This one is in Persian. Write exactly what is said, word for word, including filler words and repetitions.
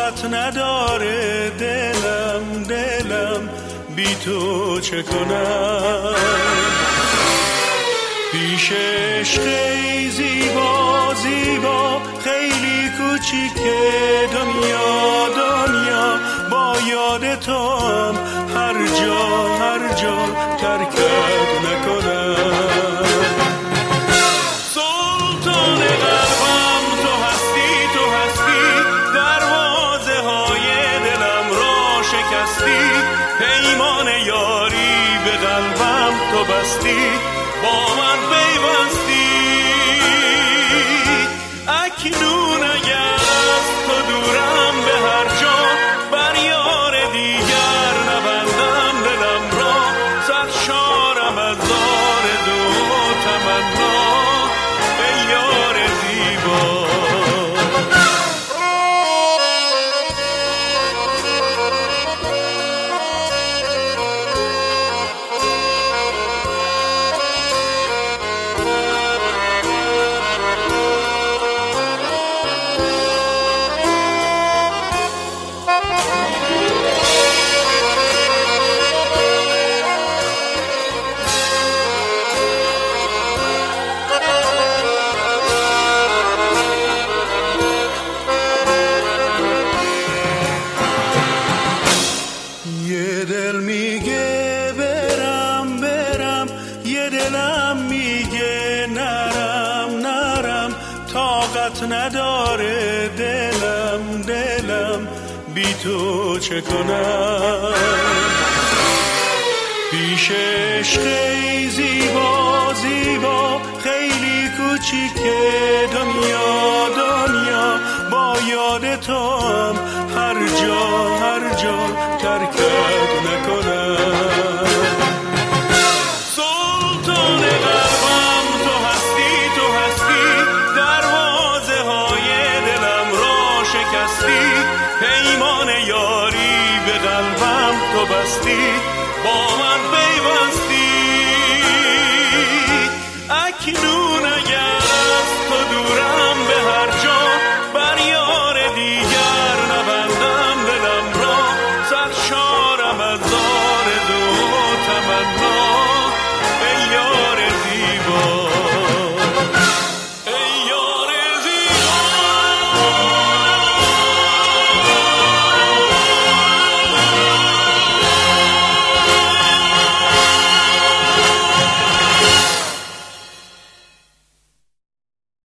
طاقت نداره دلم دلم بی تو چه کنم. پیش عشقی زیبا زیبا خیلی کوچیکه دنیا دنیا، با یاد تو هم هر جا هر جا ترکت نکنم. سلطان قلبم تو هستی تو هستی، دروازه های دلم را شکستی، پیمان یاری به قلبم تو بستی، با من پیوستی. اکنون اگر از تو دورم به هر جا، بر یار دیگر نبندم دلم را، سرشارم از آرزو و تمنا ای یار زیبا. نداره دلم دلم بی تو چه کنم. پیش عشقی زیبا زیبا خیلی کوچیکه دنیا دنیا، با یاد تو هم هر جا هر جا ترکت نکنم. سلطان قلبم تو هستی تو هستی، دروازه های دلم را شکستی، پیمان یاری به قلبم تو بستی،